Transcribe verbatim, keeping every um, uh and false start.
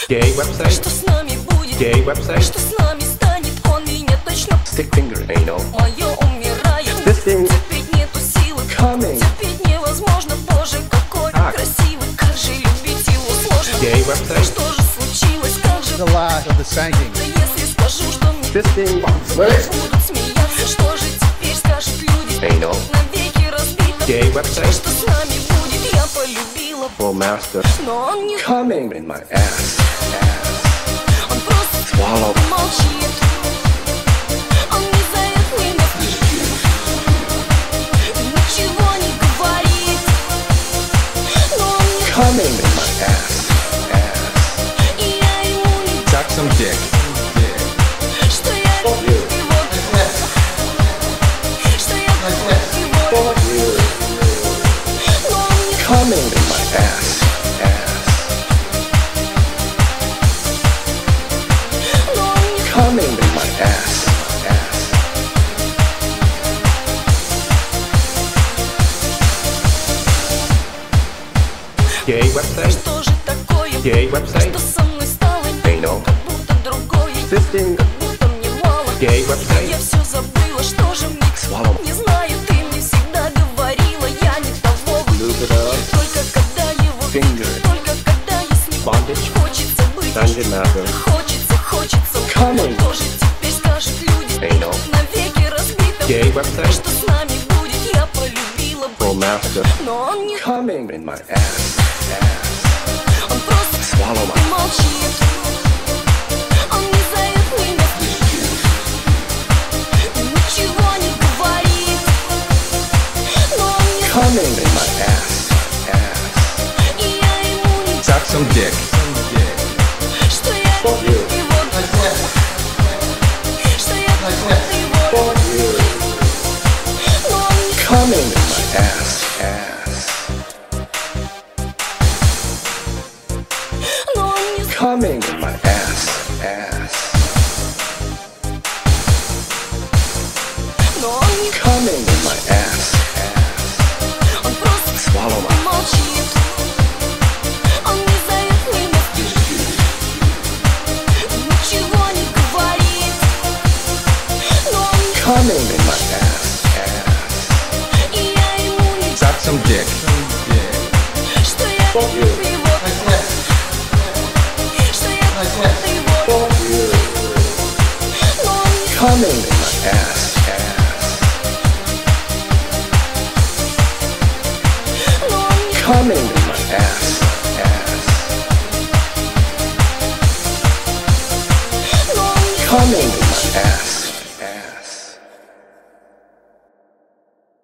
Gay-website. Что с нами будет? Gay-website. Что с нами станет? Он меня точно. Stick finger anal. Мое умирает. Fisting. Терпеть нету силы. Coming. Терпеть невозможно. Боже, какой Так. красивый. Как же любить его сложно. Gay-website. Что же случилось? Как же The lie of the sagging. да если скажу, что мне Fisting. будут смеяться? Что же теперь скажут люди? Anal. Навеки разбито. Gay-website. Что с нами будет? Я полюбила. Full master. Но он не Coming in my ass. Он просто Swallow. молчит. Он не зовет меня. Ничего не говорит. Но он не Coming in my ass. и я ему не Suck some dick. что я люблю его. Что я люблю его. Но он не Coming in my ass. но он не Coming in my ass. Gay-website. что же такое? Gay-website. Что со мной стало? Anal. Как будто другое. Fisting. Как будто мне мало. Gay-website. Я все забыла, что же мне? Swallow. Не знаю, ты мне всегда говорила, я не того бы. Loop it up. Только когда его Finger. только когда я с ним Bondage. хочется быть. Dungeon master. Хочется, хочется. Coming. Что же теперь скажут люди? Anal. Навеки разбито. Gay-website. Что с нами будет? Я полюбила бы. Full master. Но он не Coming in my ass. он просто Swallow my. молчит. Он не зовет меня. Ничего не говорит. Но он не Coming in my ass. и я ему не Suck some dick. что я люблю его. Что я люблю его. Но он не Coming in my ass. но он не Coming in my ass. но он не Coming in my ass. он просто Swallow my. молчит. Он не зовет меня. Ничего не говорит. Но он не Coming in my ass. и я ему не Suck some dick. что я люблю его. Что я люблю его. Но он не Coming in my ass. но он не Coming in my ass. но он не Coming in my ass.